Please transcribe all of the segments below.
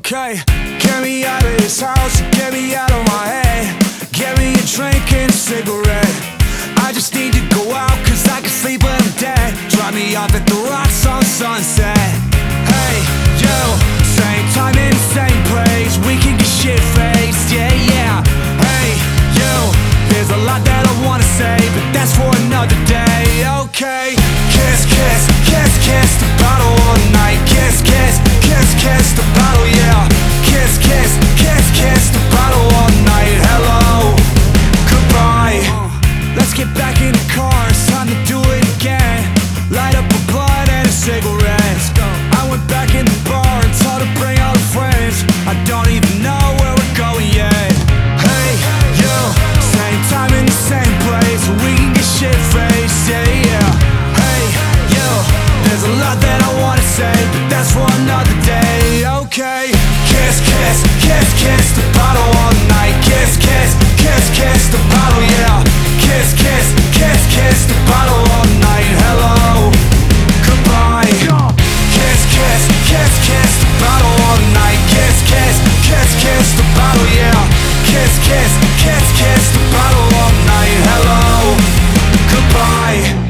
Okay, get me out of this house, get me out of my head. Get me a drink and a cigarette. I just need to go out, cause I can sleep when I'm dead. Drop me off at the rocks on Sunset. Hey, yo, same time in the same place. We can get shit-faced, yeah, yeah. Hey, yo, there's a lot that I wanna say, but that's for another day. Okay, kiss, kiss, kiss, kiss the bottle all night. Kiss, kiss, kiss, kiss the bottle, yeah. Kiss, kiss, kiss, kiss the bottle all night. Hello, goodbye. Let's get back in the car, it's time to do it again. Light up a blunt and a cigarette. I went back in the bar and told her bring all her friends. I don't even know where we're going yet. Hey, yo, same time in the same place. We can get shit-faced, yeah, yeah. Hey, yo, there's a lot that I wanna say, but that's for another day. Okay, kiss, kiss, kiss, kiss the bottle all night. Kiss, kiss, kiss, kiss the bottle, yeah. Kiss, kiss, kiss, kiss the bottle all night. Hello, goodbye. Kiss, kiss, kiss, kiss the bottle all night. Kiss, kiss, kiss, kiss the bottle, yeah. Kiss, kiss, kiss, kiss the bottle all night. Hello, goodbye.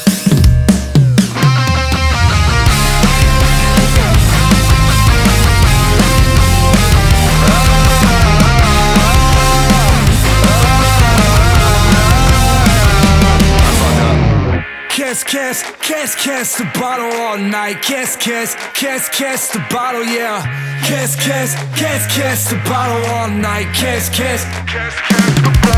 Kiss, kiss, kiss, kiss the bottle all night. Kiss, kiss, kiss, kiss the bottle, yeah. Kiss, kiss, kiss, kiss the bottle all night. Kiss, kiss, kiss, kiss the bottle.